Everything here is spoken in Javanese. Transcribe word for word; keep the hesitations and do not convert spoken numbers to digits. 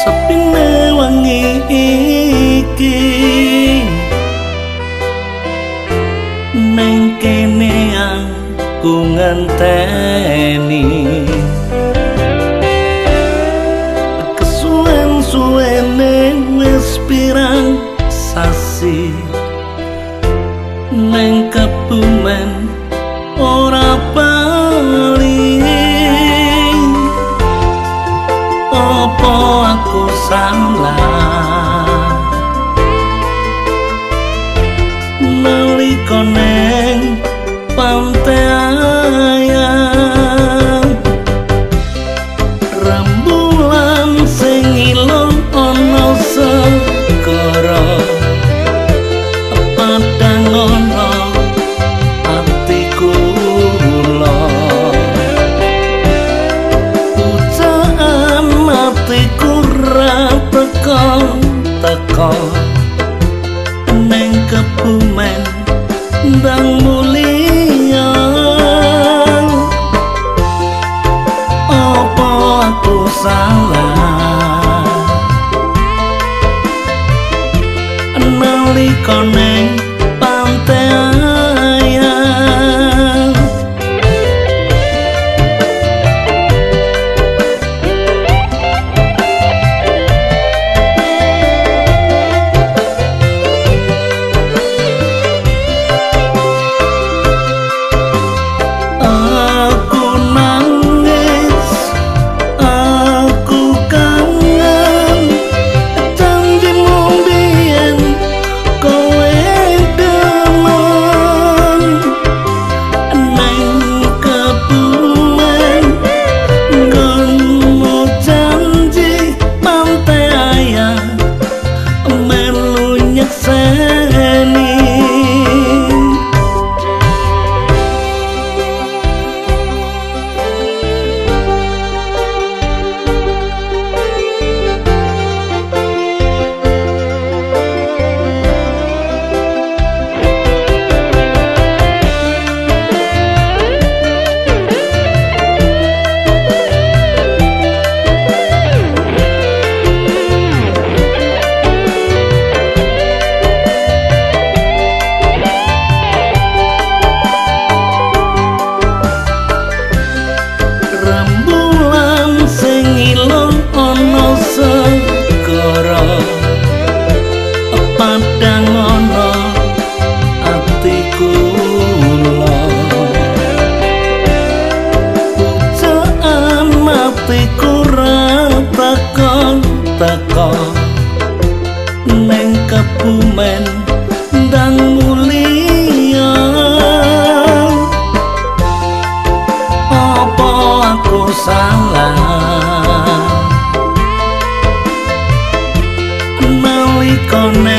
sepine wengi iki neng kene aku ngenteni kesuwen-suwene wis pirang sasi neng Kebumen ora bali opo aku salah nalika neng pantai ayam rembulan sing ilung ana segara padang ana atiku kula pujaan atiku ra teko-teko neng Kebumen ndang mulia apa aku salah nalika neng pantai ayam padang ana atiku kula pujaan atiku ra teko-teko neng Kebumen ndang mulia apa aku salah nalika